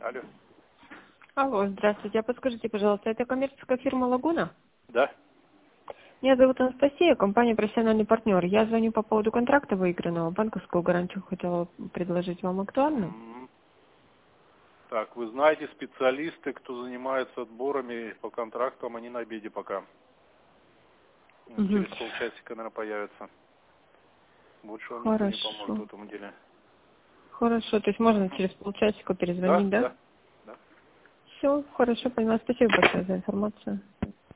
Алло. Алло, здравствуйте. А подскажите, пожалуйста, это коммерческая фирма «Лагуна»? Да. Меня зовут Анастасия, компания «Профессиональный партнер». Я звоню по поводу контракта выигранного. Банковскую гарантию хотела предложить вам. Актуально? Так, вы знаете, специалисты, кто занимается отборами по контрактам, они на обеде пока. Через полчасика, наверное, появятся. Больше вам никто не поможет в Хорошо. этом деле. Хорошо, то есть можно через полчасика Да, перезвонить, да? да, да. Все, хорошо, поняла. Спасибо большое за информацию.